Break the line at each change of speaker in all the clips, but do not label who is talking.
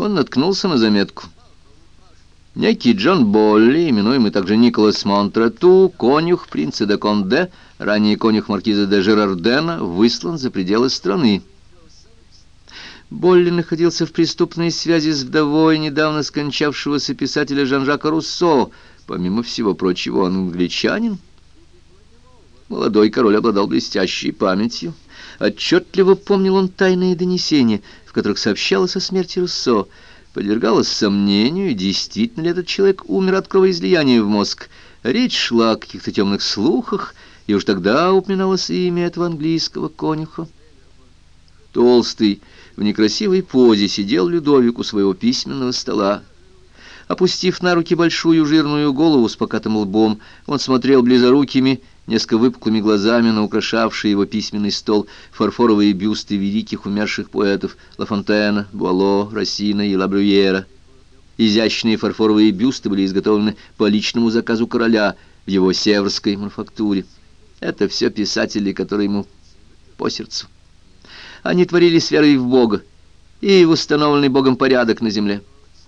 он наткнулся на заметку. Некий Джон Болли, именуемый также Николас Монтрету, конюх принца де Конде, ранее конюх маркиза де Жерардена, выслан за пределы страны. Болли находился в преступной связи с вдовой недавно скончавшегося писателя Жан-Жака Руссо. Помимо всего прочего, он англичанин. Молодой король обладал блестящей памятью. Отчетливо помнил он тайные донесения, в которых сообщалось о смерти Руссо. Подвергалось сомнению, действительно ли этот человек умер от кровоизлияния в мозг. Речь шла о каких-то темных слухах, и уж тогда упоминалось имя этого английского конюха. Толстый, в некрасивой позе сидел Людовик у своего письменного стола. Опустив на руки большую жирную голову с покатым лбом, он смотрел близорукими, несколько выпуклыми глазами на украшавший его письменный стол фарфоровые бюсты великих умерших поэтов Ла Фонтена, Буало, Рассина и Ла Брюера. Изящные фарфоровые бюсты были изготовлены по личному заказу короля в его северской мануфактуре. Это все писатели, которые ему по сердцу. Они творили с верой в Бога и в установленный Богом порядок на земле.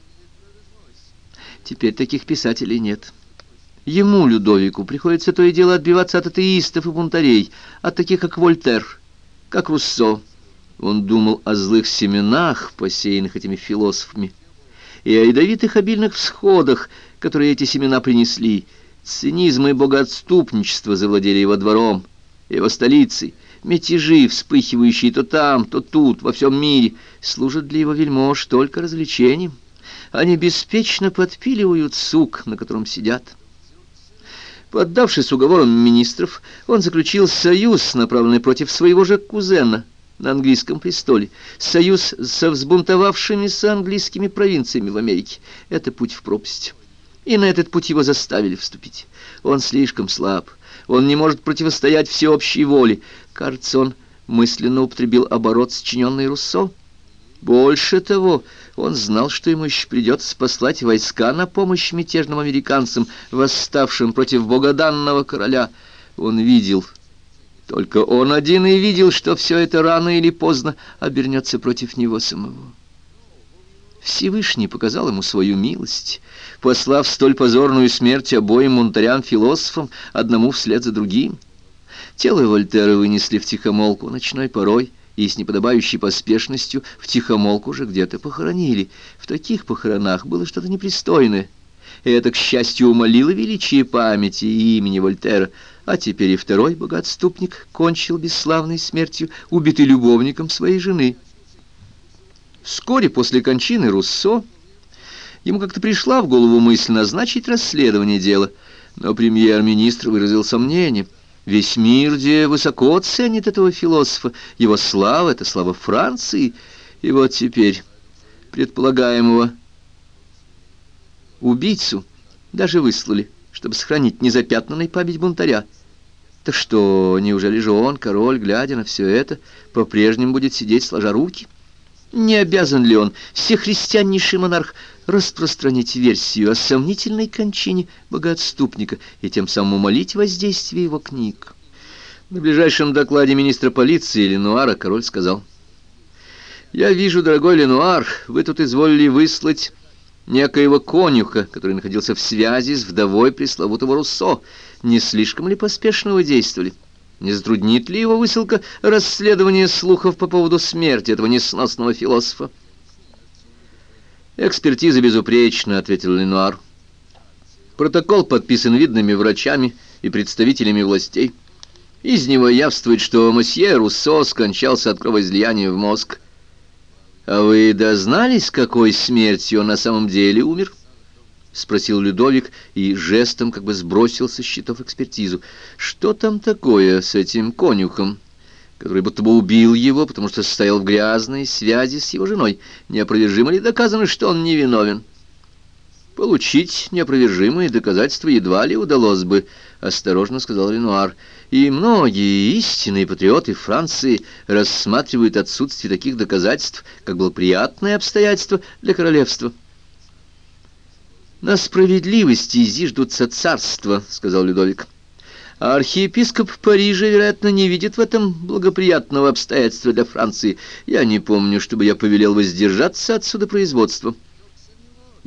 Теперь таких писателей нет. Ему, Людовику, приходится то и дело отбиваться от атеистов и бунтарей, от таких, как Вольтер, как Руссо. Он думал о злых семенах, посеянных этими философами, и о ядовитых обильных всходах, которые эти семена принесли. Цинизм и богоотступничество завладели его двором, его столицей. Мятежи, вспыхивающие то там, то тут, во всем мире, служат для его вельмож только развлечением. Они беспечно подпиливают сук, на котором сидят. Поддавшись уговорам министров, он заключил союз, направленный против своего же кузена на английском престоле. Союз со взбунтовавшимися английскими провинциями в Америке. Это путь в пропасть. И на этот путь его заставили вступить. Он слишком слаб. Он не может противостоять всеобщей воле. Кажется, он мысленно употребил оборот, сочиненный Руссо. Больше того, он знал, что ему еще придется послать войска на помощь мятежным американцам, восставшим против богоданного короля. Он видел, только он один и видел, что все это рано или поздно обернется против него самого. Всевышний показал ему свою милость, послав столь позорную смерть обоим мунтарям-философам, одному вслед за другим. Тело Вольтера вынесли втихомолку ночной порой, и с неподобающей поспешностью втихомолку уже где-то похоронили. В таких похоронах было что-то непристойное. И это, к счастью, умолило величие памяти и имени Вольтера. А теперь и второй богоотступник кончил бесславной смертью, убитый любовником своей жены. Вскоре после кончины Руссо ему как-то пришла в голову мысль назначить расследование дела, но премьер-министр выразил сомнение. Весь мир где высоко ценит этого философа, его слава — это слава Франции. И вот теперь предполагаемого убийцу даже выслали, чтобы сохранить незапятнанной память бунтаря. Так что, неужели же он, король, глядя на все это, по-прежнему будет сидеть сложа руки? Не обязан ли он, всехристианнейший монарх, распространить версию о сомнительной кончине богоотступника и тем самым умалить воздействие его книг? На ближайшем докладе министра полиции Ленуара король сказал: «Я вижу, дорогой Ленуар, вы тут изволили выслать некоего конюха, который находился в связи с вдовой пресловутого Руссо. Не слишком ли поспешно вы действовали? Не затруднит ли его высылка расследование слухов по поводу смерти этого несносного философа?» «Экспертиза безупречна», — ответил Ленуар. «Протокол подписан видными врачами и представителями властей. Из него явствует, что мосье Руссо скончался от кровоизлияния в мозг. А вы дознались, какой смертью он на самом деле умер?» — спросил Людовик и жестом как бы сбросил со счетов экспертизу. «Что там такое с этим конюхом, который будто бы убил его, потому что состоял в грязной связи с его женой? Неопровержимо ли доказано, что он невиновен?» «Получить неопровержимые доказательства едва ли удалось бы», — осторожно сказал Ленуар. «И многие истинные патриоты Франции рассматривают отсутствие таких доказательств как благоприятное обстоятельство для королевства». «На справедливости зиждутся царства», — сказал Людовик. А архиепископ Парижа, вероятно, не видит в этом благоприятного обстоятельства для Франции. Я не помню, чтобы я повелел воздержаться от судопроизводства.